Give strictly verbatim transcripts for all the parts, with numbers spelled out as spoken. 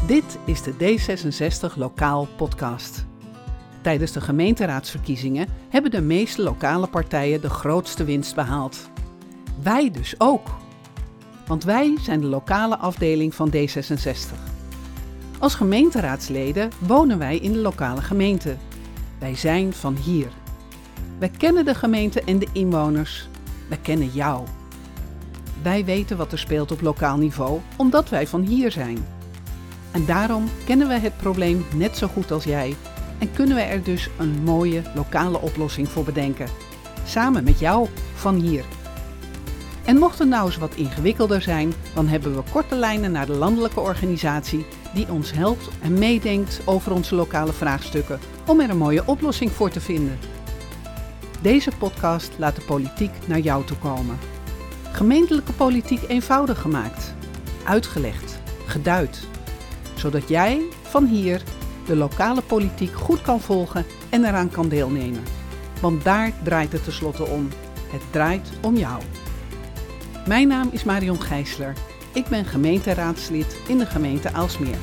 Dit is de D zesenzestig Lokaal podcast. Tijdens de gemeenteraadsverkiezingen hebben de meeste lokale partijen de grootste winst behaald. Wij dus ook. Want wij zijn de lokale afdeling van D zesenzestig. Als gemeenteraadsleden wonen wij in de lokale gemeente. Wij zijn van hier. Wij kennen de gemeente en de inwoners. Wij kennen jou. Wij weten wat er speelt op lokaal niveau, omdat wij van hier zijn. En daarom kennen we het probleem net zo goed als jij en kunnen we er dus een mooie lokale oplossing voor bedenken. Samen met jou van hier. En mocht het nou eens wat ingewikkelder zijn, dan hebben we korte lijnen naar de landelijke organisatie die ons helpt en meedenkt over onze lokale vraagstukken om er een mooie oplossing voor te vinden. Deze podcast laat de politiek naar jou toe komen. Gemeentelijke politiek eenvoudig gemaakt, uitgelegd, geduid. Zodat jij van hier de lokale politiek goed kan volgen en eraan kan deelnemen. Want daar draait het tenslotte om. Het draait om jou. Mijn naam is Marion Gijsler. Ik ben gemeenteraadslid in de gemeente Aalsmeer.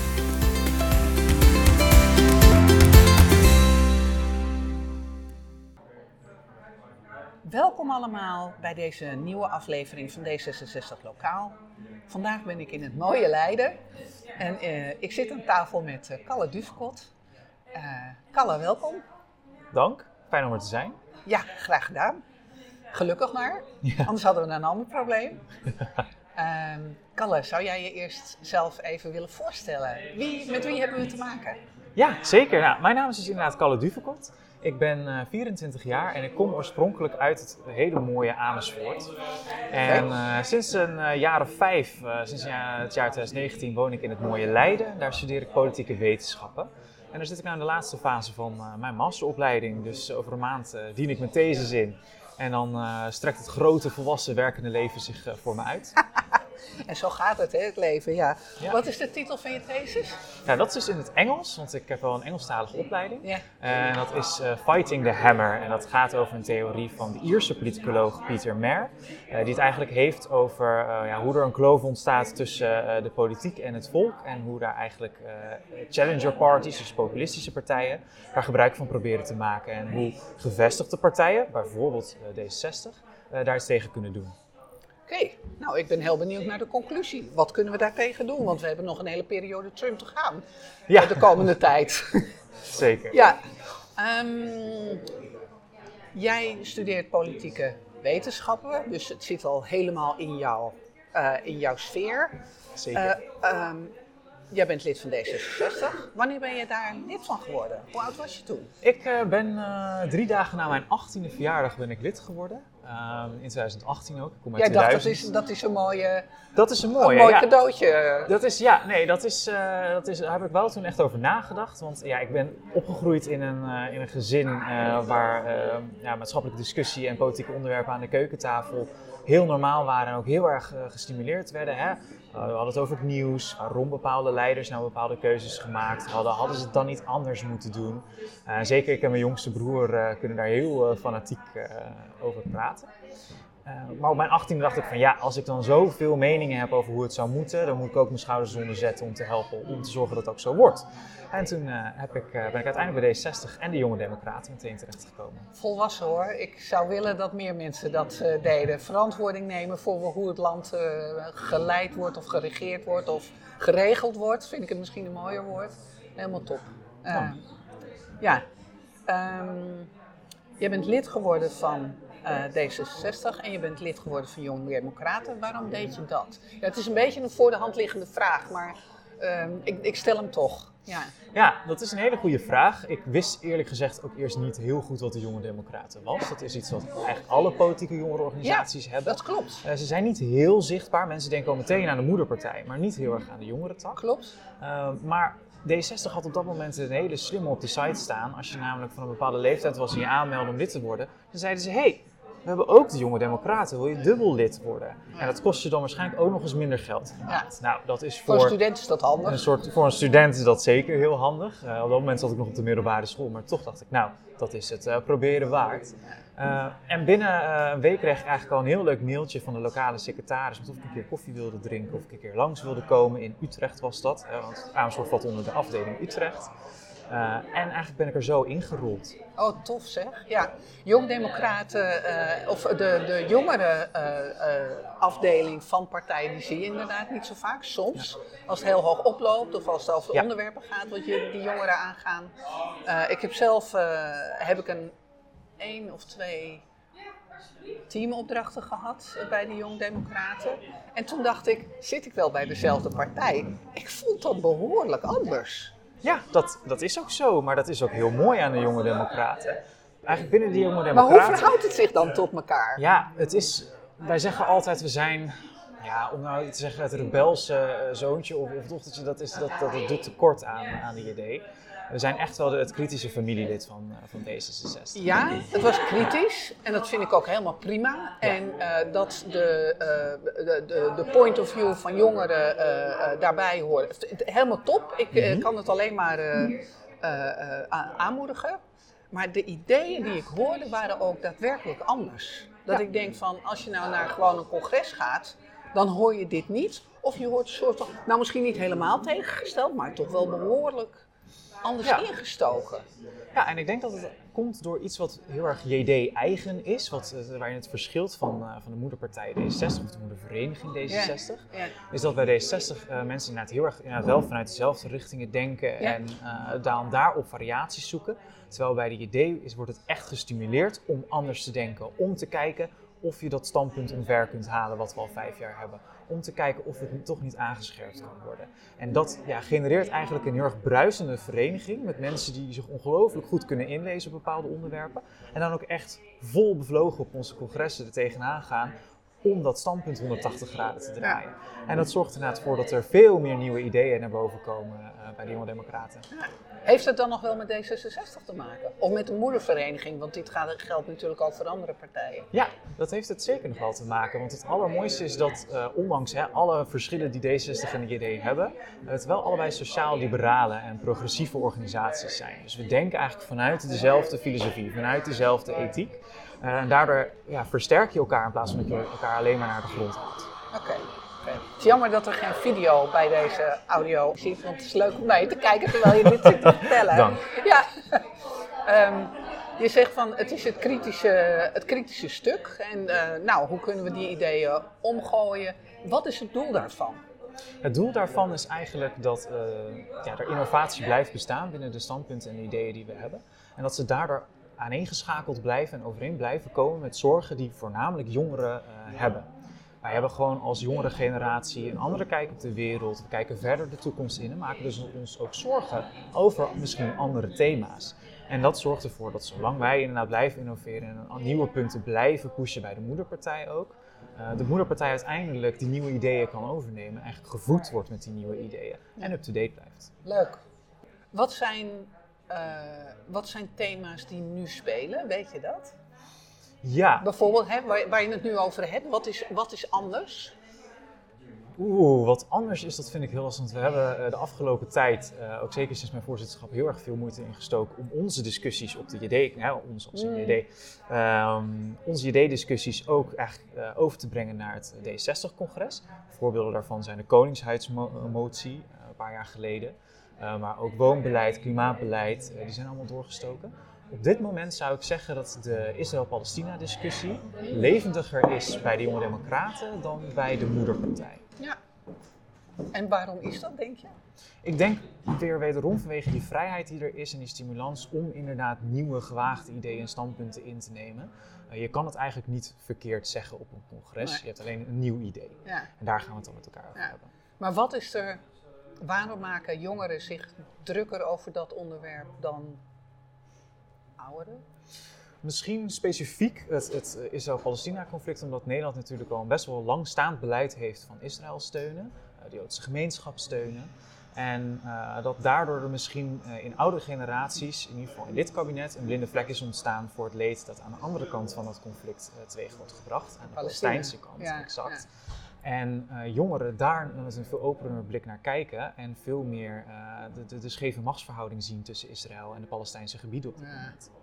Welkom allemaal bij deze nieuwe aflevering van D zesenzestig Lokaal. Vandaag ben ik in het mooie Leiden en uh, ik zit aan tafel met uh, Kalle Duvekot. Uh, Kalle, welkom. Dank, fijn om er te zijn. Ja, graag gedaan. Gelukkig maar, ja. Anders hadden we een ander probleem. uh, Kalle, zou jij je eerst zelf even willen voorstellen? Wie, met wie hebben we te maken? Ja, zeker. Nou, mijn naam is dus inderdaad Kalle Duvekot. Ik ben uh, vierentwintig jaar en ik kom oorspronkelijk uit het hele mooie Amersfoort. En uh, sinds een uh, jaar of vijf, uh, sinds uh, het jaar twintig negentien, woon ik in het mooie Leiden. Daar studeer ik politieke wetenschappen. En daar zit ik nu in de laatste fase van uh, mijn masteropleiding. Dus over een maand uh, dien ik mijn thesis in. En dan uh, strekt het grote volwassen werkende leven zich uh, voor me uit. En zo gaat het, hè, het leven, ja. ja. Wat is de titel van je thesis? Ja, dat is dus in het Engels, want ik heb wel een Engelstalige opleiding. Ja. En dat is uh, Fighting the Hammer. En dat gaat over een theorie van de Ierse politicoloog Peter Mair. Uh, die het eigenlijk heeft over uh, ja, hoe er een kloof ontstaat tussen uh, de politiek en het volk. En hoe daar eigenlijk uh, challenger parties, dus populistische partijen, daar gebruik van proberen te maken. En hoe gevestigde partijen, bijvoorbeeld uh, D zesenzestig, uh, daar iets tegen kunnen doen. Oké, okay. Nou ik ben heel benieuwd naar de conclusie. Wat kunnen we daartegen doen? Want we hebben nog een hele periode Trump te gaan. Ja. De komende tijd. Zeker. Ja. Um, jij studeert politieke wetenschappen, dus het zit al helemaal in, jou, uh, in jouw sfeer. Zeker. Uh, um, Jij bent lid van D zesenzestig. Wanneer ben je daar lid van geworden? Hoe oud was je toen? Ik uh, ben uh, drie dagen na mijn achttiende verjaardag ben ik lid geworden. Uh, in twintig achttien ook. Ik kom uit Jij tweeduizend. dacht, dat is, dat is een mooie, dat is een mooie, een mooi ja. cadeautje. Dat is, ja, nee, dat is, uh, dat is, daar heb ik wel toen echt over nagedacht. Want ja, ik ben opgegroeid in een, uh, in een gezin uh, waar uh, ja, maatschappelijke discussie en politieke onderwerpen aan de keukentafel heel normaal waren en ook heel erg uh, gestimuleerd werden. Hè? Uh, we hadden het over het nieuws, waarom bepaalde leiders nou bepaalde keuzes gemaakt hadden. Hadden ze het dan niet anders moeten doen? Uh, zeker ik en mijn jongste broer uh, kunnen daar heel uh, fanatiek uh, over praten. Uh, maar op mijn achttiende dacht ik van ja, als ik dan zoveel meningen heb over hoe het zou moeten, dan moet ik ook mijn schouders eronder zetten om te helpen, om te zorgen dat het ook zo wordt. En toen uh, heb ik, uh, ben ik uiteindelijk bij D zesenzestig en de Jonge Democraten meteen terechtgekomen. Volwassen hoor. Ik zou willen dat meer mensen dat uh, deden. Verantwoording nemen voor hoe het land uh, geleid wordt of geregeerd wordt of geregeld wordt. Vind ik het misschien een mooier woord. Helemaal top. Uh, oh. Ja. Um, jij bent lid geworden van Uh, D zesenzestig en je bent lid geworden van Jonge Democraten. Waarom deed je dat? Ja, het is een beetje een voor de hand liggende vraag, maar uh, ik, ik stel hem toch. Ja. ja, dat is een hele goede vraag. Ik wist eerlijk gezegd ook eerst niet heel goed wat de Jonge Democraten was. Dat is iets wat eigenlijk alle politieke jongerenorganisaties ja, hebben. Dat klopt. Uh, ze zijn niet heel zichtbaar. Mensen denken al meteen aan de moederpartij, maar niet heel erg aan de jongerentak. Klopt. Uh, maar D zesenzestig had op dat moment een hele slimme op de site staan. Als je namelijk van een bepaalde leeftijd was en je aanmeldde om lid te worden, dan zeiden ze, hey, we hebben ook de Jonge Democraten, wil je dubbel lid worden? En dat kost je dan waarschijnlijk ook nog eens minder geld. Ja. Nou, dat is voor, voor een student is dat handig. Een soort, voor een student is dat zeker heel handig. Uh, op dat moment zat ik nog op de middelbare school, maar toch dacht ik, nou, dat is het uh, proberen waard. Uh, en binnen uh, een week kreeg ik eigenlijk al een heel leuk mailtje van de lokale secretaris. Of ik een keer koffie wilde drinken of ik een keer langs wilde komen. In Utrecht was dat, uh, want Amersfoort valt onder de afdeling Utrecht. Uh, en eigenlijk ben ik er zo ingerold. Oh, tof zeg. Ja, Jong-Democraten, uh, of de, de jongere uh, uh, afdeling van partijen, die zie je inderdaad niet zo vaak. Soms, ja. Als het heel hoog oploopt of als het over ja. onderwerpen gaat wat je die jongeren aangaan. Uh, ik heb zelf, uh, heb ik een één of twee teamopdrachten gehad bij de Jong-Democraten. En toen dacht ik, zit ik wel bij dezelfde partij? Ik vond dat behoorlijk anders. Ja, dat, dat is ook zo, maar dat is ook heel mooi aan de Jonge Democraten. Eigenlijk binnen die Jonge Maar Democraten... hoe verhoudt het zich dan tot elkaar? Ja, het is... Wij zeggen altijd, we zijn... Ja, om nou te zeggen het rebelse uh, zoontje of, of dochtertje, dat, is, dat, dat, dat doet tekort aan, aan de idee. We zijn echt wel de, het kritische familielid van, uh, van D zesenzestig. Ja, het was kritisch en dat vind ik ook helemaal prima. Ja. En uh, dat de, uh, de, de, de point of view van jongeren uh, uh, daarbij hoort. Helemaal top, ik uh, kan het alleen maar uh, uh, uh, aanmoedigen. Maar de ideeën die ik hoorde waren ook daadwerkelijk anders. Dat ja. ik denk van, als je nou naar gewoon een congres gaat, dan hoor je dit niet. Of je hoort een soort van, nou misschien niet helemaal tegengesteld, maar toch wel behoorlijk anders ja. ingestoken. Ja, en ik denk dat het komt door iets wat heel erg J D-eigen is, wat, uh, waarin het verschilt van, uh, van de moederpartij D zesenzestig of de moedervereniging D zesenzestig. Ja. Ja. Is dat bij D zesenzestig uh, mensen inderdaad heel erg inderdaad wel vanuit dezelfde richtingen denken ja. en uh, dan daarop variaties zoeken. Terwijl bij de J D is, wordt het echt gestimuleerd om anders te denken, om te kijken of je dat standpunt omver kunt halen wat we al vijf jaar hebben. Om te kijken of het toch niet aangescherpt kan worden. En dat ja, genereert eigenlijk een heel erg bruisende vereniging met mensen die zich ongelooflijk goed kunnen inlezen op bepaalde onderwerpen. En dan ook echt vol bevlogen op onze congressen er tegenaan gaan om dat standpunt honderdtachtig graden te draaien. Ja. En dat zorgt inderdaad voor dat er veel meer nieuwe ideeën naar boven komen uh, bij de Jonge Democraten. Ja. Heeft het dan nog wel met D zesenzestig te maken? Of met de moedervereniging? Want dit geldt natuurlijk ook voor andere partijen. Ja, dat heeft het zeker nog wel te maken. Want het allermooiste is dat, uh, ondanks hè, alle verschillen die D zesenzestig en de J D hebben, het wel allebei sociaal-liberale en progressieve organisaties zijn. Dus we denken eigenlijk vanuit dezelfde filosofie, vanuit dezelfde ethiek. Uh, en daardoor ja, versterk je elkaar in plaats van dat je elkaar alleen maar naar de grond haalt. Oké. Okay. Okay. Het is jammer dat er geen video bij deze audio zit, want het is leuk om naar je te kijken terwijl je dit zit te vertellen. Dank. Ja. um, je zegt van het is het kritische, het kritische stuk en uh, nou, hoe kunnen we die ideeën omgooien? Wat is het doel daarvan? Het doel daarvan is eigenlijk dat uh, ja, er innovatie blijft bestaan binnen de standpunten en de ideeën die we hebben. En dat ze daardoor aaneengeschakeld blijven en overeen blijven komen met zorgen die voornamelijk jongeren uh, hebben. Wij hebben gewoon als jongere generatie een andere kijk op de wereld. We kijken verder de toekomst in en maken dus ons ook zorgen over misschien andere thema's. En dat zorgt ervoor dat zolang wij inderdaad blijven innoveren en nieuwe punten blijven pushen bij de moederpartij ook, uh, de moederpartij uiteindelijk die nieuwe ideeën kan overnemen en eigenlijk gevoed wordt met die nieuwe ideeën en up-to-date blijft. Leuk. Wat zijn, uh, wat zijn thema's die nu spelen, weet je dat? Ja. Bijvoorbeeld, hè, waar, waar je het nu over hebt, wat is, wat is anders? Oeh, wat anders is, dat vind ik heel lastig. Want we hebben uh, de afgelopen tijd, uh, ook zeker sinds mijn voorzitterschap, heel erg veel moeite ingestoken om onze discussies op de J D, ja, ons als mm. J D, um, onze J D-discussies ook eigenlijk uh, over te brengen naar het D zesenzestig-congres. Voorbeelden daarvan zijn de Koningshuismotie, uh, een paar jaar geleden. Uh, maar ook woonbeleid, klimaatbeleid, uh, die zijn allemaal doorgestoken. Op dit moment zou ik zeggen dat de Israël-Palestina-discussie levendiger is bij de Jonge Democraten dan bij de moederpartij. Ja. En waarom is dat, denk je? Ik denk weer wederom vanwege die vrijheid die er is en die stimulans om inderdaad nieuwe gewaagde ideeën en standpunten in te nemen. Uh, je kan het eigenlijk niet verkeerd zeggen op een congres, nee. Je hebt alleen een nieuw idee. Ja. En daar gaan we het dan met elkaar over ja. hebben. Maar wat is er, waarom maken jongeren zich drukker over dat onderwerp dan ouderen? Misschien specifiek het, het Israël-Palestina-conflict, omdat Nederland natuurlijk al een best wel langstaand beleid heeft van Israël steunen, de Joodse gemeenschap steunen. En uh, dat daardoor er misschien uh, in oudere generaties, in ieder geval in dit kabinet, een blinde vlek is ontstaan voor het leed dat aan de andere kant van het conflict uh, teweeg wordt gebracht, aan de Palestijnse kant, ja, exact. Ja. En uh, jongeren daar met een veel opener blik naar kijken en veel meer uh, de, de, de scheve machtsverhouding zien tussen Israël en de Palestijnse gebieden op dit ja. moment.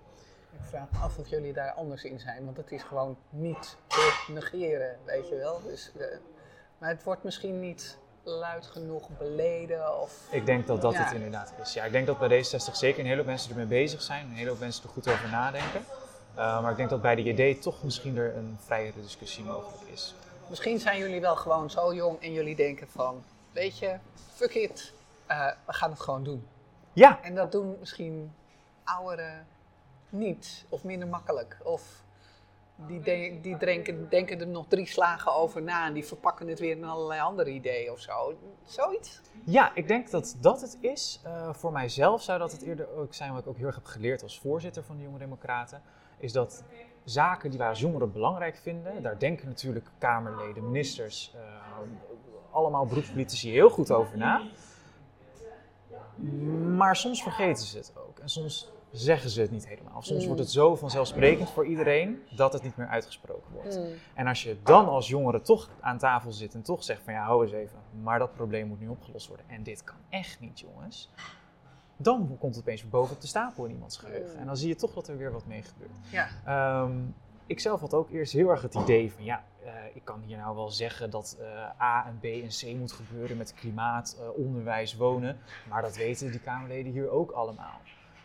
Ik vraag me af of jullie daar anders in zijn, want het is gewoon niet te negeren, weet je wel. Dus, uh, maar het wordt misschien niet luid genoeg beleden of... Ik denk dat dat ja. het inderdaad is. Ja, ik denk dat bij D zesenzestig zeker een hele hoop mensen ermee bezig zijn, een hele hoop mensen er goed over nadenken. Uh, maar ik denk dat bij de J D toch misschien er een vrijere discussie mogelijk is. Misschien zijn jullie wel gewoon zo jong en jullie denken van, weet je, fuck it, uh, we gaan het gewoon doen. Ja. En dat doen misschien ouderen niet, of minder makkelijk. Of die, de, die denken, denken er nog drie slagen over na en die verpakken het weer in allerlei andere ideeën of zo. Zoiets? Ja, ik denk dat dat het is. Uh, voor mijzelf zou dat het eerder ook zijn wat ik ook heel erg heb geleerd als voorzitter van de Jonge Democraten. Is dat zaken die wij als jongeren belangrijk vinden, daar denken natuurlijk Kamerleden, ministers, uh, allemaal beroepspolitici heel goed over na. Maar soms vergeten ze het ook en soms zeggen ze het niet helemaal. Of soms mm. wordt het zo vanzelfsprekend voor iedereen dat het niet meer uitgesproken wordt. Mm. En als je dan als jongere toch aan tafel zit en toch zegt van ja, hou eens even, maar dat probleem moet nu opgelost worden en dit kan echt niet, jongens. Dan komt het opeens weer boven op de stapel in iemands geheugen. Mm. En dan zie je toch dat er weer wat mee gebeurt. Ja. Um, ik zelf had ook eerst heel erg het idee van ja, uh, ik kan hier nou wel zeggen dat uh, A en B en C moet gebeuren met klimaat, uh, onderwijs, wonen. Maar dat weten die Kamerleden hier ook allemaal.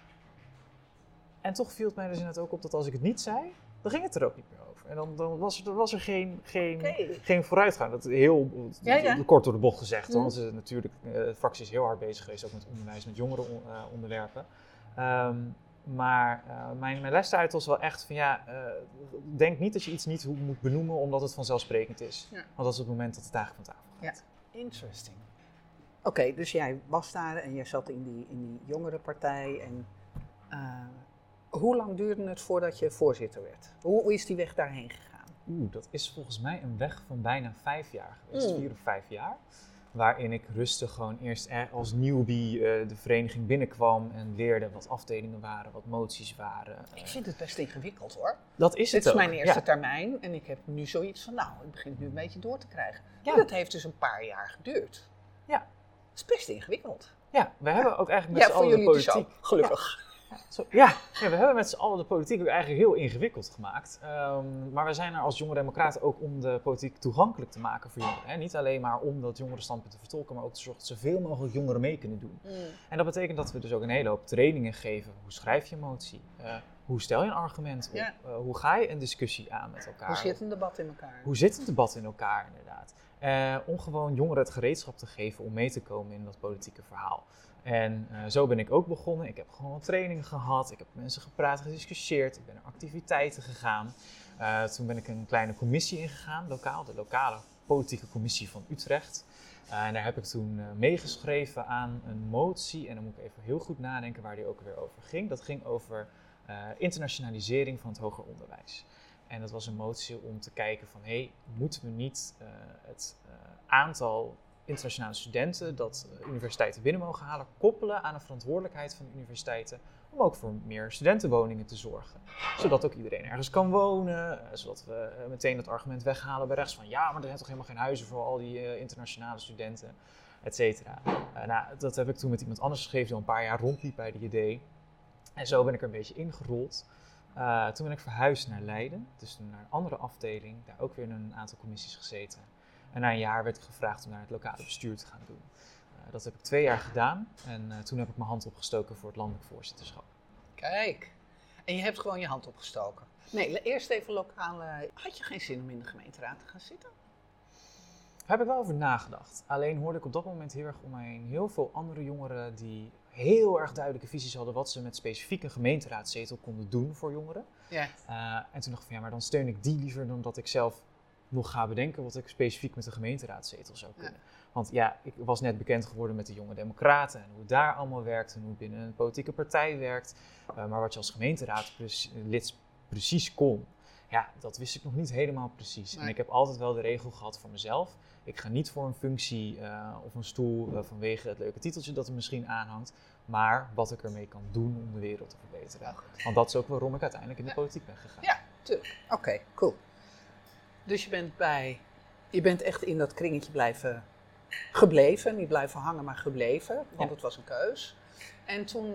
En toch viel het mij dus inderdaad ook op dat als ik het niet zei, dan ging het er ook niet meer over. En dan, dan was, er, was er geen, geen, okay. geen vooruitgang. Dat heel ja, ja. kort door de bocht gezegd. Mm. Want uh, natuurlijk, uh, de fractie is heel hard bezig geweest, ook met onderwijs, met jongerenonderwerpen. Uh, um, maar uh, mijn, mijn les daaruit was wel echt van ja, uh, denk niet dat je iets niet moet benoemen omdat het vanzelfsprekend is. Ja. Want dat is het moment dat het eigenlijk van tafel gaat. Ja. Interesting. Oké, okay, dus jij was daar en jij zat in die, in die jongerenpartij en... Uh, Hoe lang duurde het voordat je voorzitter werd? Hoe is die weg daarheen gegaan? Oeh, dat is volgens mij een weg van bijna vijf jaar geweest, mm. vier of vijf jaar. Waarin ik rustig gewoon eerst als newbie uh, de vereniging binnenkwam en leerde wat afdelingen waren, wat moties waren. Ik vind het best ingewikkeld hoor. Dat is het Dit is ook. mijn eerste ja. termijn en ik heb nu zoiets van, nou, het begint nu een beetje door te krijgen. Ja. En dat heeft dus een paar jaar geduurd. Ja. Dat is best ingewikkeld. Ja, we hebben ook eigenlijk met ja, z'n allen de politiek... Ja, voor jullie dus ook, gelukkig. Ja. Zo, ja, ja, we hebben met z'n allen de politiek ook eigenlijk heel ingewikkeld gemaakt. Um, maar we zijn er als jonge democraten ook om de politiek toegankelijk te maken voor jongeren. Hè? Niet alleen maar om dat jongerenstandpunt te vertolken, maar ook te zorgen dat zoveel mogelijk jongeren mee kunnen doen. Mm. En dat betekent dat we dus ook een hele hoop trainingen geven. Hoe schrijf je een motie? Uh, hoe stel je een argument op? Ja. Uh, hoe ga je een discussie aan met elkaar? Hoe zit een debat in elkaar? Hoe zit een debat in elkaar, inderdaad? Uh, om gewoon jongeren het gereedschap te geven om mee te komen in dat politieke verhaal. En uh, zo ben ik ook begonnen. Ik heb gewoon trainingen gehad. Ik heb met mensen gepraat, gediscussieerd. Ik ben naar activiteiten gegaan. Uh, toen ben ik een kleine commissie ingegaan, lokaal. De lokale politieke commissie van Utrecht. Uh, en daar heb ik toen uh, meegeschreven aan een motie. En dan moet ik even heel goed nadenken waar die ook weer over ging. Dat ging over uh, internationalisering van het hoger onderwijs. En dat was een motie om te kijken van, hé, hey, moeten we niet uh, het uh, aantal internationale studenten dat uh, universiteiten binnen mogen halen, koppelen aan de verantwoordelijkheid van de universiteiten om ook voor meer studentenwoningen te zorgen. Zodat ook iedereen ergens kan wonen, uh, zodat we uh, meteen dat argument weghalen bij rechts van ja, maar er zijn toch helemaal geen huizen voor al die uh, internationale studenten, et cetera. Uh, nou, dat heb ik toen met iemand anders geschreven die al een paar jaar rondliep bij de J D. En zo ben ik er een beetje ingerold. Uh, toen ben ik verhuisd naar Leiden, dus naar een andere afdeling, daar ook weer in een aantal commissies gezeten. En na een jaar werd ik gevraagd om naar het lokale bestuur te gaan doen. Uh, dat heb ik twee jaar gedaan en uh, toen heb ik mijn hand opgestoken voor het landelijk voorzitterschap. Kijk, en je hebt gewoon je hand opgestoken. Nee, eerst even lokale. Had je geen zin om in de gemeenteraad te gaan zitten? Daar heb ik wel over nagedacht. Alleen hoorde ik op dat moment heel erg om mij heen heel veel andere jongeren die heel erg duidelijke visies hadden wat ze met specifiek een gemeenteraadzetel konden doen voor jongeren. Ja. Uh, en toen dacht ik van ja, maar dan steun ik die liever dan dat ik zelf nog ga bedenken wat ik specifiek met de gemeenteraadzetel zou kunnen. Ja. Want ja, ik was net bekend geworden met de Jonge Democraten en hoe het daar allemaal werkt en hoe het binnen een politieke partij werkt. Uh, maar wat je als gemeenteraadlid precies kon, ja, dat wist ik nog niet helemaal precies. Nee. En ik heb altijd wel de regel gehad voor mezelf. Ik ga niet voor een functie uh, of een stoel uh, vanwege het leuke titeltje dat er misschien aanhangt, maar wat ik ermee kan doen om de wereld te verbeteren. Want dat is ook waarom ik uiteindelijk in de ja. politiek ben gegaan. Ja, tuurlijk. Oké, okay, cool. Dus je bent bij, je bent echt in dat kringetje blijven gebleven, niet blijven hangen, maar gebleven, want ja. het was een keus. En toen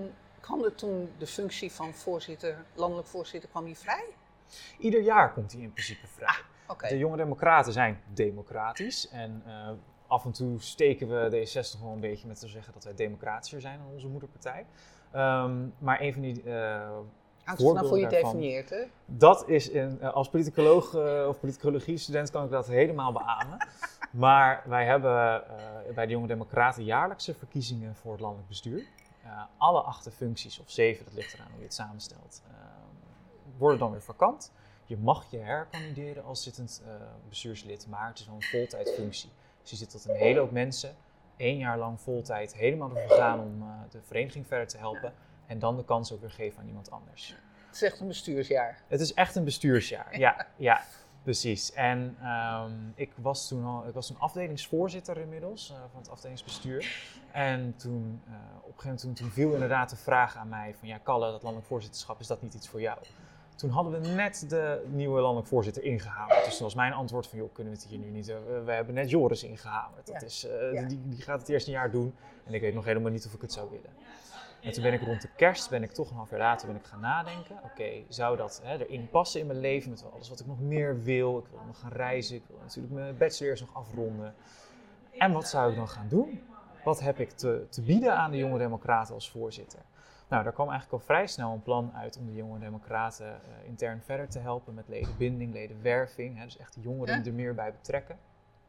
Kwam er toen de functie van voorzitter, landelijk voorzitter, kwam die vrij? Ieder jaar komt hij in principe vrij. Ah, okay. De Jonge Democraten zijn democratisch en uh, af en toe steken we D zesenzestig wel een beetje met te zeggen dat wij democratischer zijn dan onze moederpartij. Um, maar een van die uh, Hangt vanaf hoe je het definieert, hè? Dat is, in, uh, als politicoloog uh, of politicologie-student kan ik dat helemaal beamen. Maar wij hebben uh, bij de Jonge Democraten jaarlijkse verkiezingen voor het landelijk bestuur. Uh, alle acht functies, of zeven, dat ligt eraan hoe je het samenstelt, uh, worden dan weer vakant. Je mag je herkandideren als zittend uh, bestuurslid, maar het is wel een voltijdfunctie. Dus je zit tot een hele hoop mensen, één jaar lang voltijd, helemaal ervoor gaan om uh, de vereniging verder te helpen. En dan de kans ook weer geven aan iemand anders. Het is echt een bestuursjaar. Het is echt een bestuursjaar, ja, ja, precies. En um, ik, was toen al, ik was toen afdelingsvoorzitter inmiddels uh, van het afdelingsbestuur. En toen, uh, op een gegeven moment toen, toen viel inderdaad de vraag aan mij van ja, Kalle, dat landelijk voorzitterschap, is dat niet iets voor jou? Toen hadden we net de nieuwe landelijk voorzitter ingehamerd. Dus toen was mijn antwoord van, joh, kunnen we het hier nu niet... Uh, we hebben net Joris ingehamerd. Dat ja. is, uh, ja. die, die gaat het eerst een jaar doen. En ik weet nog helemaal niet of ik het zou willen. En toen ben ik rond de kerst, ben ik toch een half jaar later ben ik gaan nadenken. Oké, okay, zou dat hè, erin passen in mijn leven met alles wat ik nog meer wil? Ik wil nog gaan reizen, ik wil natuurlijk mijn bachelor eerst nog afronden. En wat zou ik dan gaan doen? Wat heb ik te, te bieden aan de Jonge Democraten als voorzitter? Nou, daar kwam eigenlijk al vrij snel een plan uit om de Jonge Democraten uh, intern verder te helpen met ledenbinding, ledenwerving. Hè, dus echt de jongeren er meer bij betrekken.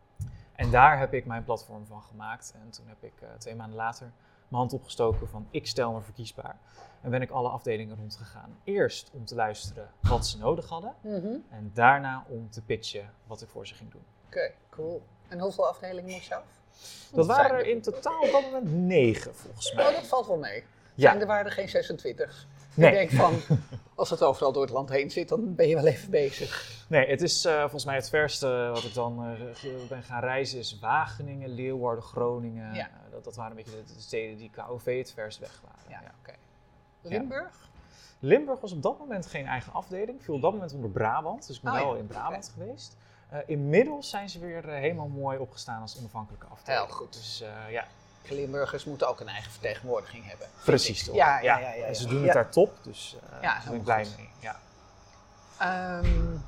En daar heb ik mijn platform van gemaakt. En toen heb ik uh, twee maanden later mijn hand opgestoken van ik stel me verkiesbaar. En ben ik alle afdelingen rondgegaan. Eerst om te luisteren wat ze nodig hadden. Mm-hmm. En daarna om te pitchen wat ik voor ze ging doen. Oké, okay, cool. En hoeveel afdelingen moest je af? Dat waren er in totaal op dat moment negen volgens mij. Oh, dat valt wel mee. Ja. Zijn er waren er geen zesentwintig. Nee. Ik denk van, als het overal door het land heen zit, dan ben je wel even bezig. Nee, het is uh, volgens mij het verste wat ik dan uh, ben gaan reizen is Wageningen, Leeuwarden, Groningen. Ja. Uh, dat, dat waren een beetje de, de steden die qua O V het verst weg waren. Ja, ja. Oké. Okay. Limburg? Ja. Limburg was op dat moment geen eigen afdeling. Viel op dat moment onder Brabant, dus ik ben oh, wel ja. in Brabant okay. geweest. Uh, inmiddels zijn ze weer uh, helemaal mooi opgestaan als onafhankelijke afdeling. Heel goed. Dus uh, ja. Limburgers moeten ook een eigen vertegenwoordiging hebben. Precies toch? Ja, ja, ja, ja, ja. En ze doen het ja. daar top, dus uh, ja, daar ben ik blij goed. mee. Ja. Um,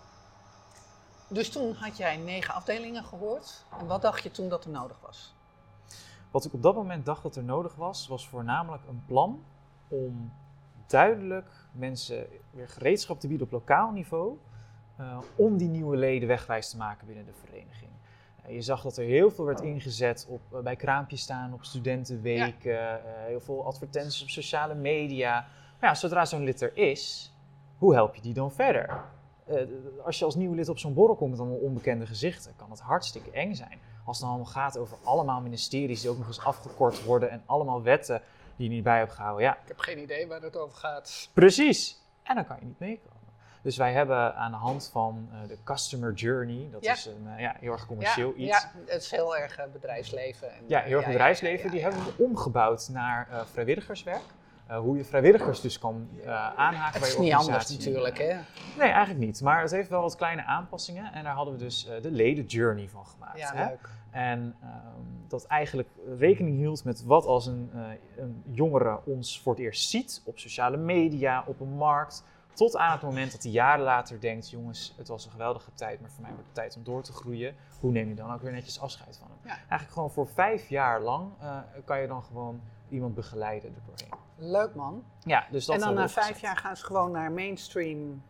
dus toen had jij negen afdelingen gehoord. En wat dacht je toen dat er nodig was? Wat ik op dat moment dacht dat er nodig was, was voornamelijk een plan om duidelijk mensen weer gereedschap te bieden op lokaal niveau. Uh, om die nieuwe leden wegwijs te maken binnen de vereniging. Uh, je zag dat er heel veel werd ingezet op uh, bij kraampjes staan, op studentenweken, ja. uh, heel veel advertenties op sociale media. Maar ja, zodra zo'n lid er is, hoe help je die dan verder? Uh, als je als nieuw lid op zo'n borrel komt met allemaal onbekende gezichten, kan het hartstikke eng zijn. Als het dan allemaal gaat over allemaal ministeries die ook nog eens afgekort worden en allemaal wetten die je niet bij hebt gehouden. Ja. Ik heb geen idee waar het over gaat. Precies. En dan kan je niet meekomen. Dus wij hebben aan de hand van uh, de customer journey, dat ja. is een uh, ja, heel erg commercieel ja, iets. Ja, het is heel erg uh, bedrijfsleven. En, ja, heel erg ja, bedrijfsleven. Ja, ja, ja, die hebben we omgebouwd naar uh, vrijwilligerswerk. Uh, hoe je vrijwilligers dus kan uh, aanhaken bij je organisatie. Het is niet anders natuurlijk, hè? Nee, eigenlijk niet. Maar het heeft wel wat kleine aanpassingen. En daar hadden we dus uh, de ledenjourney van gemaakt. Ja, hè? leuk. En um, dat eigenlijk rekening hield met wat als een, uh, een jongere ons voor het eerst ziet op sociale media, op een markt. Tot aan het moment dat hij jaren later denkt, jongens, het was een geweldige tijd, maar voor mij wordt het tijd om door te groeien. Hoe neem je dan ook weer netjes afscheid van hem? Ja. Eigenlijk gewoon voor vijf jaar lang uh, kan je dan gewoon iemand begeleiden erdoorheen. Leuk man. Ja, dus dat en dan na vijf jaar gaan ze gewoon naar mainstream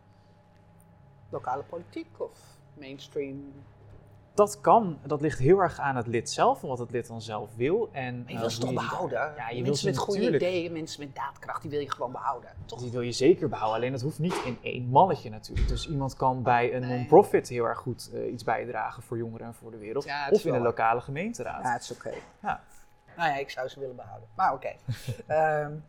lokale politiek of mainstream... Dat kan, dat ligt heel erg aan het lid zelf, wat het lid dan zelf wil. En, maar je wil uh, ze toch behouden? Ja, je mensen wil ze met goede natuurlijk, ideeën, mensen met daadkracht, die wil je gewoon behouden, toch? Die wil je zeker behouden, alleen dat hoeft niet in één mannetje natuurlijk. Dus iemand kan bij een nee. non-profit heel erg goed uh, iets bijdragen voor jongeren en voor de wereld. Ja, of in een lokale gemeenteraad. Ja, het is oké. Okay. Ja. Nou ja, ik zou ze willen behouden, maar oké. Okay. um,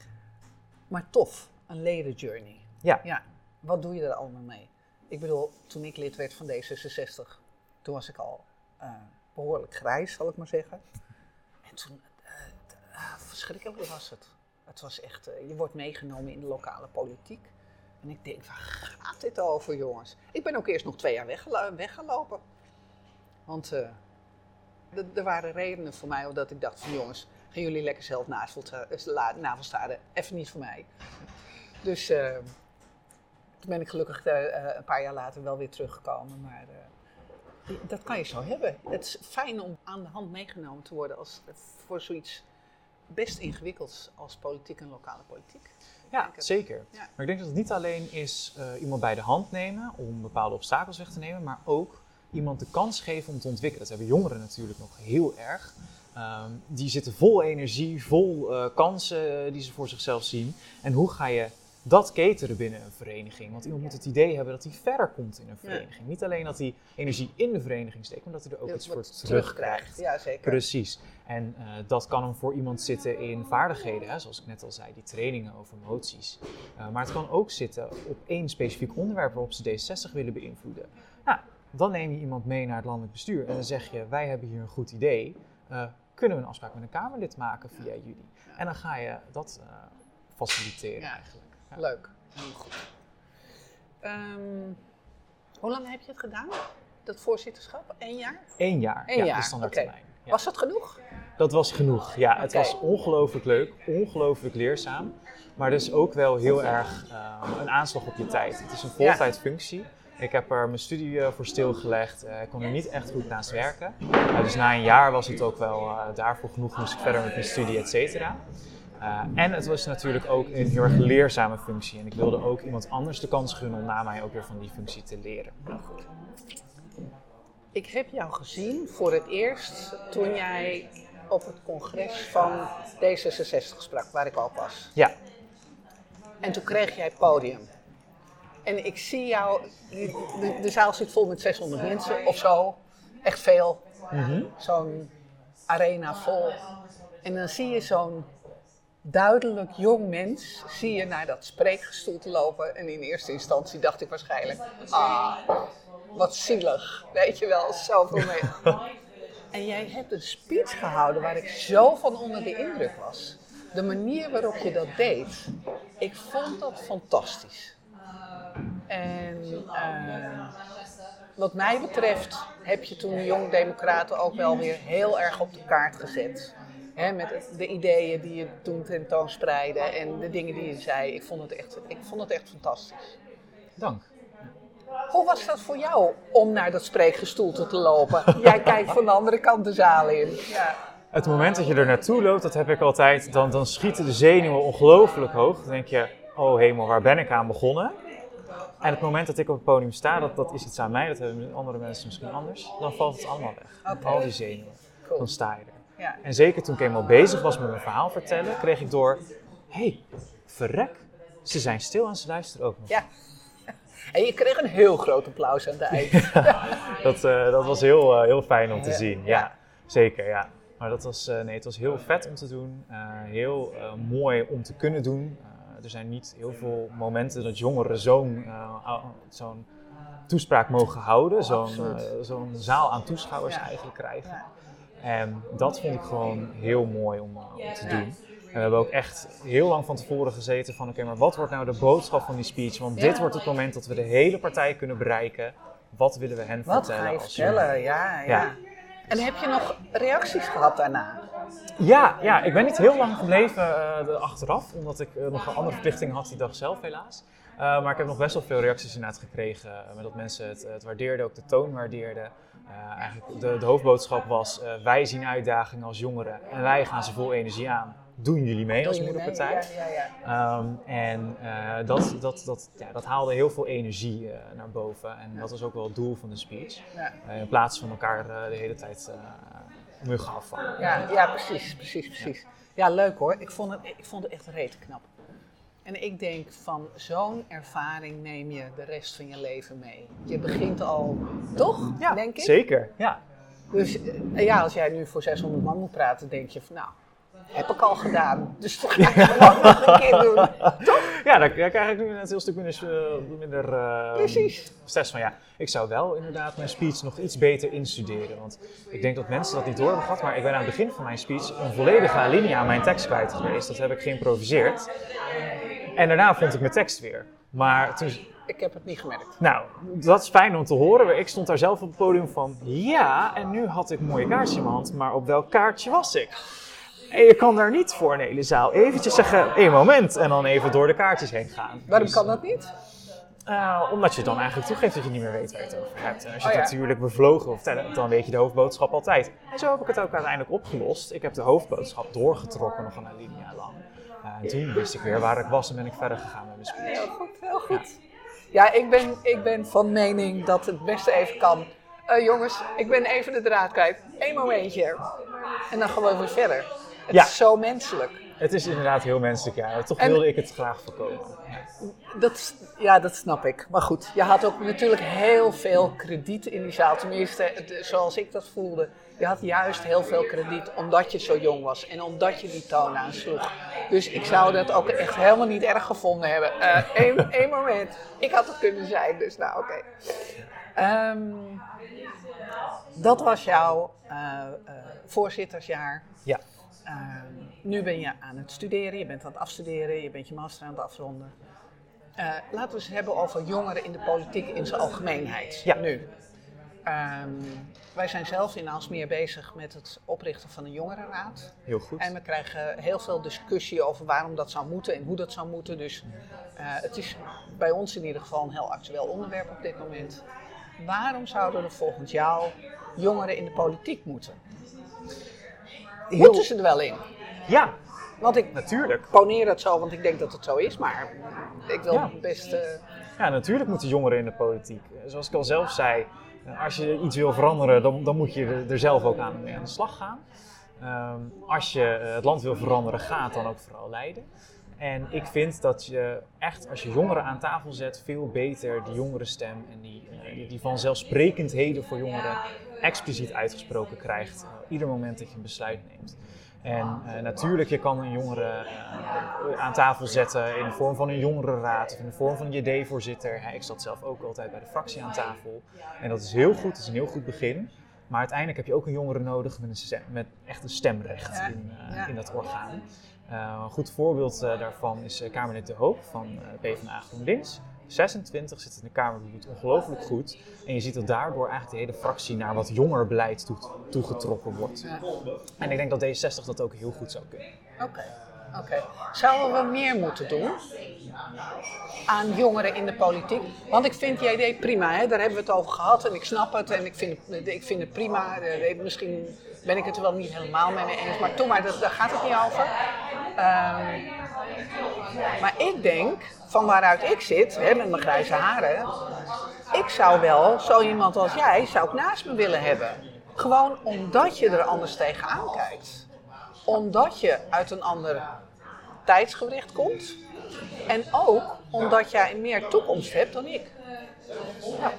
maar tof, een ledenjourney. Ja. ja. Wat doe je er allemaal mee? Ik bedoel, toen ik lid werd van D zesenzestig, toen was ik al uh, behoorlijk grijs, zal ik maar zeggen. En toen, uh, uh, verschrikkelijk was het. Het was echt, uh, je wordt meegenomen in de lokale politiek. En ik denk, waar gaat dit over, jongens? Ik ben ook eerst nog twee jaar weggelo- weggelopen. Want uh, d- er waren redenen voor mij, omdat ik dacht van, jongens, gaan jullie lekker zelf navelstaren. Even niet voor mij. Dus uh, toen ben ik gelukkig uh, een paar jaar later wel weer teruggekomen. Maar uh, dat kan je zo hebben. Het is fijn om aan de hand meegenomen te worden als, voor zoiets best ingewikkelds als politiek en lokale politiek. Ja, zeker. Ja. Maar ik denk dat het niet alleen is uh, iemand bij de hand nemen om bepaalde obstakels weg te nemen, maar ook iemand de kans geven om te ontwikkelen. Dat hebben jongeren natuurlijk nog heel erg. Um, die zitten vol energie, vol uh, kansen uh, die ze voor zichzelf zien. En hoe ga je dat cateren binnen een vereniging? Want iemand moet het idee hebben dat hij verder komt in een vereniging. Ja. Niet alleen dat hij energie in de vereniging steekt, maar dat hij er ook ja, iets voor terugkrijgt. Ja, zeker. Precies. En uh, dat kan hem voor iemand zitten in vaardigheden, hè, zoals ik net al zei, die trainingen over emoties. Uh, maar het kan ook zitten op één specifiek onderwerp waarop ze D zesenzestig willen beïnvloeden. Nou, dan neem je iemand mee naar het landelijk bestuur en dan zeg je, wij hebben hier een goed idee. Uh, kunnen we een afspraak met een Kamerlid maken via jullie? Ja. En dan ga je dat uh, faciliteren ja. eigenlijk. Ja. Leuk, heel goed. Um, hoe lang heb je het gedaan, dat voorzitterschap? Eén jaar? Eén jaar, Eén ja, jaar. de standaard Okay. termijn. Ja. Was dat genoeg? Dat was genoeg, ja. Het okay. was ongelooflijk leuk, ongelooflijk leerzaam. Maar dus ook wel heel erg uh, een aanslag op je tijd. Het is een voltijdfunctie. Ik heb er mijn studie uh, voor stilgelegd. Uh, ik kon er niet echt goed naast werken. Uh, dus na een jaar was het ook wel uh, daarvoor genoeg. Moest ik verder met mijn studie, et cetera. Uh, en het was natuurlijk ook een heel erg leerzame functie. En ik wilde ook iemand anders de kans gunnen om na mij ook weer van die functie te leren. Goed. Ik heb jou gezien voor het eerst toen jij op het congres van D zesenzestig sprak, waar ik ook was. Ja. En toen kreeg jij het podium. En ik zie jou, de, de zaal zit vol met zeshonderd mensen of zo. Echt veel. Mm-hmm. Zo'n arena vol. En dan zie je zo'n duidelijk jong mens, zie je naar dat spreekgestoel te lopen. En in eerste instantie dacht ik waarschijnlijk, ah, wat zielig. Weet je wel, zoveel mee. En jij hebt een speech gehouden waar ik zo van onder de indruk was. De manier waarop je dat deed, ik vond dat fantastisch. En uh, wat mij betreft heb je toen de Jong Democraten ook wel weer heel erg op de kaart gezet. He, met de ideeën die je toen tentoonspreidde en de dingen die je zei. Ik vond het echt, ik vond het echt fantastisch. Dank. Hoe was dat voor jou om naar dat spreekgestoelte te lopen? Jij kijkt van de andere kant de zaal in. Ja. Het moment dat je er naartoe loopt, dat heb ik altijd, dan, dan schieten de zenuwen ongelooflijk hoog. Dan denk je, oh hemel, waar ben ik aan begonnen? En het moment dat ik op het podium sta, dat, dat is iets aan mij, dat hebben andere mensen misschien anders. Dan valt het allemaal weg. Okay. Al die zenuwen. Cool. Dan sta je er. Ja. En zeker toen ik eenmaal bezig was met mijn verhaal vertellen, kreeg ik door, hé, hey, verrek, ze zijn stil en ze luisteren ook nog. Ja. En je kreeg een heel groot applaus aan het eind. Ja, dat, uh, dat was heel, uh, heel fijn om te ja. zien, ja. ja. Zeker, ja. Maar dat was, uh, nee, het was heel vet om te doen, uh, heel uh, mooi om te kunnen doen. Uh, er zijn niet heel veel momenten dat jongeren zo'n, uh, zo'n toespraak mogen houden, zo'n, uh, zo'n zaal aan toeschouwers ja. eigenlijk krijgen. Ja. En dat vond ik gewoon heel mooi om, uh, om te doen. En we hebben ook echt heel lang van tevoren gezeten van oké, okay, maar wat wordt nou de boodschap van die speech? Want ja. dit wordt het moment dat we de hele partij kunnen bereiken. Wat willen we hen wat vertellen? Wat ga je als vertellen, ja, ja, ja. En heb je nog reacties gehad daarna? Ja, ja, ik ben niet heel lang gebleven uh, achteraf, omdat ik uh, nog een andere verplichting had die dag zelf helaas. Uh, maar ik heb nog best wel veel reacties inderdaad gekregen, uh, met dat mensen het, het waardeerden, ook de toon waardeerden. Uh, eigenlijk de, de hoofdboodschap was, uh, wij zien uitdagingen als jongeren en wij gaan ze vol energie aan. Doen jullie mee Doen als moederpartij? Ja, ja, ja. Um, en uh, dat, dat, dat, ja, dat haalde heel veel energie uh, naar boven. En ja. dat was ook wel het doel van de speech. Ja. Uh, in plaats van elkaar uh, de hele tijd uh, muggen afvallen. Ja, ja, precies, precies, precies. Ja, ja leuk hoor. Ik vond het, ik vond het echt rete knap. En ik denk van zo'n ervaring neem je de rest van je leven mee. Je begint al, toch? Ja, denk ik? Zeker. Ja. Dus uh, ja, als jij nu voor zeshonderd man moet praten, denk je van nou... Heb ik al gedaan, dus dat ga ik gewoon nog een keer doen, toch? Ja, daar, daar krijg ik nu een heel stuk minder, uh, minder uh, Precies. stress van. Ja, ik zou wel inderdaad mijn speech nog iets beter instuderen. Want ik denk dat mensen dat niet door hebben gehad, maar ik ben aan het begin van mijn speech een volledige alinea aan mijn tekst kwijt geweest. Dat heb ik geïmproviseerd. En daarna vond ik mijn tekst weer. Maar toen... Ik heb het niet gemerkt. Nou, dat is fijn om te horen. Ik stond daar zelf op het podium van, ja, en nu had ik mooie kaartjes in mijn hand, maar op welk kaartje was ik? En je kan daar niet voor een hele zaal eventjes zeggen, één moment, en dan even door de kaartjes heen gaan. Waarom Dus, kan dat niet? Uh, omdat je dan eigenlijk toegeeft dat je niet meer weet waar je het over hebt. En als je Oh, het ja. natuurlijk bevlogen wil vertellen, dan weet je de hoofdboodschap altijd. En zo heb ik het ook uiteindelijk opgelost. Ik heb de hoofdboodschap doorgetrokken nog een alinea lang. Uh, en toen wist ik weer waar ik was en ben ik verder gegaan met mijn speech. Heel goed, heel goed. Ja, ja ik, ben, ik ben van mening dat het beste even kan. Uh, jongens, ik ben even de draad kwijt. Eén momentje. En dan gewoon weer verder. Het Ja. is zo menselijk. Het is inderdaad heel menselijk, ja. Toch En- wilde ik het graag voorkomen. Ja. Dat, ja, dat snap ik. Maar goed, je had ook natuurlijk heel veel krediet in die zaal. Tenminste, het- zoals ik dat voelde. Je had juist heel veel krediet omdat je zo jong was. En omdat je die toon aansloeg. Dus ik zou dat ook echt helemaal niet erg gevonden hebben. Eén uh, moment. Ik had het kunnen zijn, dus nou oké. Okay. Ehm, dat was jouw uh, uh, voorzittersjaar. Ja. Uh, nu ben je aan het studeren, je bent aan het afstuderen, je bent je master aan het afronden. Uh, laten we eens hebben over jongeren in de politiek in zijn algemeenheid. Ja. Nu. Um, wij zijn zelf in Aalsmeer bezig met het oprichten van een jongerenraad. Heel goed. En we krijgen heel veel discussie over waarom dat zou moeten en hoe dat zou moeten. Dus uh, het is bij ons in ieder geval een heel actueel onderwerp op dit moment. Waarom zouden er volgens jou jongeren in de politiek moeten? Heel... Moeten ze er wel in? Ja, want ik natuurlijk. poneer dat zo, want ik denk dat het zo is, maar ik wil ja. best... Uh... Ja, natuurlijk moeten jongeren in de politiek. Zoals ik al zelf zei, als je iets wil veranderen, dan, dan moet je er, er zelf ook aan, mee aan de slag gaan. Um, als je het land wil veranderen, ga het dan ook vooral leiden. En ik vind dat je echt, als je jongeren aan tafel zet, veel beter die jongerenstem en die, die, die vanzelfsprekendheden voor jongeren expliciet uitgesproken krijgt. Uh, ieder moment dat je een besluit neemt. En uh, natuurlijk, je kan een jongere uh, aan tafel zetten in de vorm van een jongerenraad of in de vorm van een J D-voorzitter. Ja, ik zat zelf ook altijd bij de fractie aan tafel. En dat is heel goed, dat is een heel goed begin. Maar uiteindelijk heb je ook een jongere nodig met, een stem, met echt een stemrecht Ja, in, uh, ja. in dat orgaan. Uh, een goed voorbeeld uh, daarvan is uh, Kamerlid De Hoop van uh, PvdA GroenLinks. zesentwintig zit in de Kamer, die doet ongelooflijk goed. En je ziet dat daardoor eigenlijk de hele fractie naar wat jonger beleid toe, toegetrokken wordt. Ja. En ik denk dat D zestig dat ook heel goed zou kunnen. Oké, okay. oké. Okay. Zouden we meer moeten doen aan jongeren in de politiek? Want ik vind J D prima, hè? Daar hebben we het over gehad en ik snap het en ik vind het, ik vind het prima. Misschien ben ik het er wel niet helemaal mee eens, maar toch maar, dat, daar gaat het niet over. Um, maar ik denk, van waaruit ik zit, hè, met mijn grijze haren, ik zou wel zo iemand als jij, zou ik naast me willen hebben. Gewoon omdat je er anders tegenaan kijkt. Omdat je uit een ander tijdsgewricht komt. En ook omdat jij meer toekomst hebt dan ik. Ja.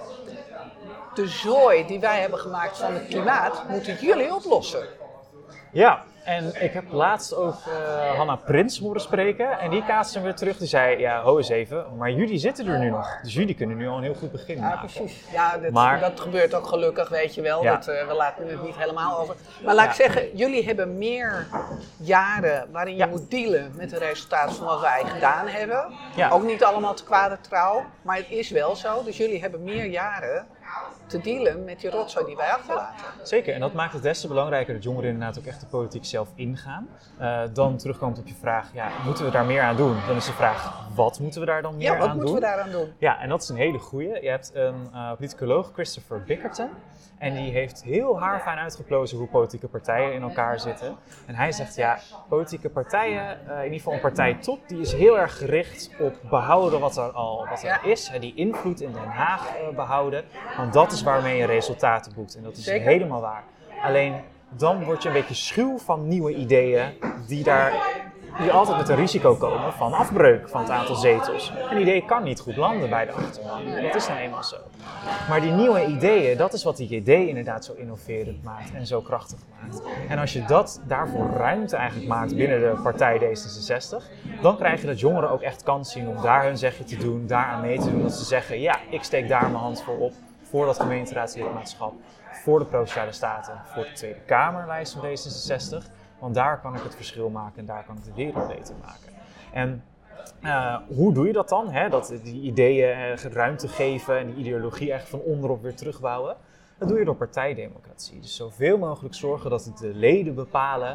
De zooi die wij hebben gemaakt van het klimaat, moeten jullie oplossen. Ja, en ik heb laatst ook uh, Hanna Prins horen spreken en die kaatste hem weer terug. Die zei, ja, ho eens even, maar jullie zitten er nu nog. Dus jullie kunnen nu al een heel goed begin ja, maken. Precies. Ja, dat, maar, dat gebeurt ook gelukkig, weet je wel. Ja. Dat, uh, we laten het niet helemaal over. Maar laat ja. ik zeggen, jullie hebben meer jaren waarin je ja. moet dealen met de resultaten van wat wij gedaan hebben. Ja. Ook niet allemaal te kwade trouw, maar het is wel zo. Dus jullie hebben meer jaren te dealen met die rotzooi die wij achterlaten. Zeker, en dat maakt het des te belangrijker dat jongeren inderdaad ook echt de politiek zelf ingaan. Uh, dan terugkomt op je vraag, ja, moeten we daar meer aan doen? Dan is de vraag, wat moeten we daar dan meer ja, aan doen? wat moeten we daaraan doen? Ja, en dat is een hele goeie. Je hebt een uh, politicoloog, Christopher Bickerton. En die heeft heel haarfijn uitgeplozen hoe politieke partijen in elkaar zitten. En hij zegt, ja, politieke partijen, uh, in ieder geval een partijtop, die is heel erg gericht op behouden wat er al wat er Ja. is. Hè, die invloed in Den Haag uh, behouden. Want dat is waarmee je resultaten boekt. En dat is Zeker. helemaal waar. Alleen, dan word je een beetje schuw van nieuwe ideeën die daar... die altijd met een risico komen van afbreuk van het aantal zetels. Een idee kan niet goed landen bij de achterban. Dat is nou eenmaal zo. Maar die nieuwe ideeën, dat is wat die J D inderdaad zo innoverend maakt en zo krachtig maakt. En als je dat daarvoor ruimte eigenlijk maakt binnen de partij D zesenzestig, dan krijg je dat jongeren ook echt kans zien om daar hun zegje te doen, daar aan mee te doen. Dat ze zeggen, ja, ik steek daar mijn hand voor op, voor dat gemeenteraadslidmaatschap, voor de Provinciale Staten, voor de Tweede Kamerlijst van D zesenzestig. Want daar kan ik het verschil maken en daar kan ik de wereld beter maken. En uh, hoe doe je dat dan? Hè? Dat die ideeën uh, ruimte geven en die ideologie echt van onderop weer terugbouwen. Dat doe je door partijdemocratie. Dus zoveel mogelijk zorgen dat het de leden bepalen uh,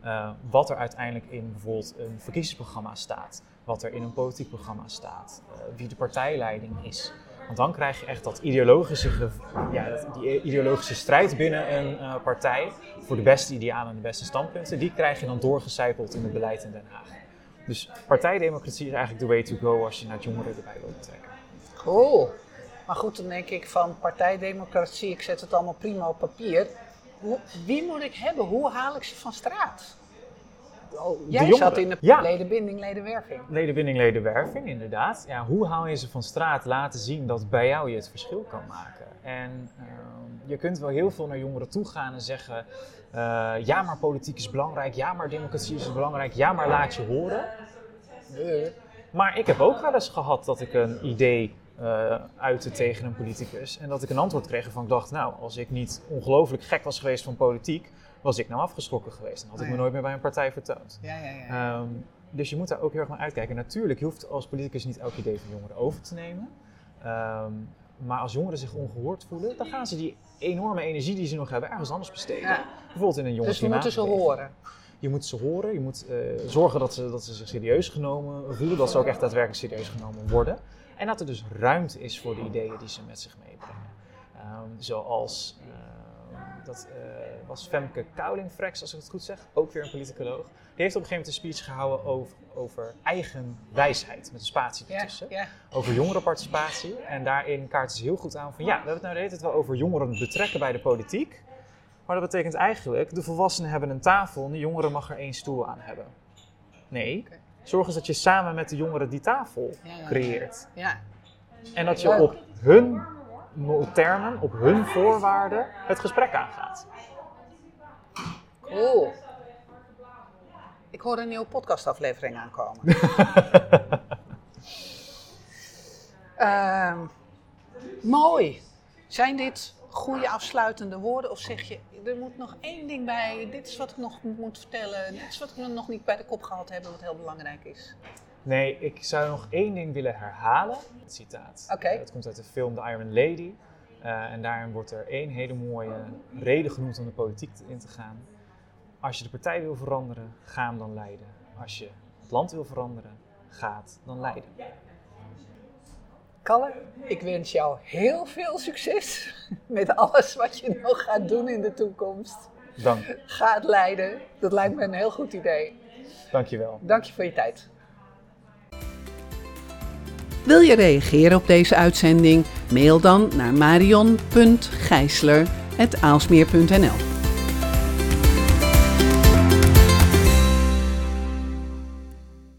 uh, wat er uiteindelijk in bijvoorbeeld een verkiezingsprogramma staat, wat er in een politiek programma staat, uh, wie de partijleiding is. Want dan krijg je echt dat ideologische, ja, die ideologische strijd binnen een uh, partij voor de beste idealen en de beste standpunten, die krijg je dan doorgecijpeld in het beleid in Den Haag. Dus partijdemocratie is eigenlijk the way to go als je naar het jongeren erbij wil betrekken. Cool. Maar goed, dan denk ik van partijdemocratie, ik zet het allemaal prima op papier. Hoe, wie moet ik hebben? Hoe haal ik ze van straat? Oh, jij jongeren. zat in de ja. ledenbinding, ledenwerving. Ledenbinding, ledenwerving, inderdaad. Ja, hoe haal je ze van straat laten zien dat bij jou je het verschil kan maken? En uh, je kunt wel heel veel naar jongeren toe gaan en zeggen, uh, ja maar politiek is belangrijk, ja maar democratie is belangrijk, ja maar laat je horen. Nee. Maar ik heb ook wel eens gehad dat ik een idee uh, uitte tegen een politicus en dat ik een antwoord kreeg waarvan ik dacht, nou als ik niet ongelooflijk gek was geweest van politiek, was ik nou afgeschrokken geweest. Dan had ik oh ja. me nooit meer bij een partij vertoond. Ja, ja, ja. Um, dus je moet daar ook heel erg naar uitkijken. Natuurlijk, je hoeft als politicus niet elk idee van jongeren over te nemen. Um, maar als jongeren zich ongehoord voelen, dan gaan ze die enorme energie die ze nog hebben ergens anders besteden. Ja. Bijvoorbeeld in een jonge Dus we moeten ze horen. Je moet ze horen, je moet uh, zorgen dat ze, dat ze zich serieus genomen voelen, dat ze ook echt daadwerkelijk serieus genomen worden. En dat er dus ruimte is voor de ideeën die ze met zich meebrengen. Um, zoals... Uh, Dat uh, was Femke Kouwling-Frex, als ik het goed zeg, ook weer een politicoloog. Die heeft op een gegeven moment een speech gehouden over, over eigen wijsheid, met een spatie ertussen. Yeah, yeah. Over jongerenparticipatie. En daarin kaarten ze heel goed aan van ja, we hebben het nou de hele tijd wel over jongeren betrekken bij de politiek. Maar dat betekent eigenlijk, de volwassenen hebben een tafel en de jongeren mag er één stoel aan hebben. Nee, okay. Zorg eens dat je samen met de jongeren die tafel ja, ja, creëert. Ja. En dat je op hun termen, op hun voorwaarden, het gesprek aangaat. Cool. Ik hoor een nieuwe podcastaflevering aankomen. uh, mooi. Zijn dit goede afsluitende woorden? Of zeg je, er moet nog één ding bij, dit is wat ik nog moet vertellen, dit is wat ik nog niet bij de kop gehad heb, wat heel belangrijk is? Nee, ik zou nog één ding willen herhalen. Het citaat. Okay. Uh, het komt uit de film The Iron Lady. Uh, en daarin wordt er één hele mooie reden genoemd om de politiek in te gaan. Als je de partij wil veranderen, ga hem dan leiden. Als je het land wil veranderen, ga het dan leiden. Kalle, ik wens jou heel veel succes met alles wat je nog gaat doen in de toekomst. Dank. Ga het leiden. Dat lijkt me een heel goed idee. Dank je wel. Dank je voor je tijd. Wil je reageren op deze uitzending? Mail dan naar marion punt gijsler apenstaartje aalsmeer punt n l.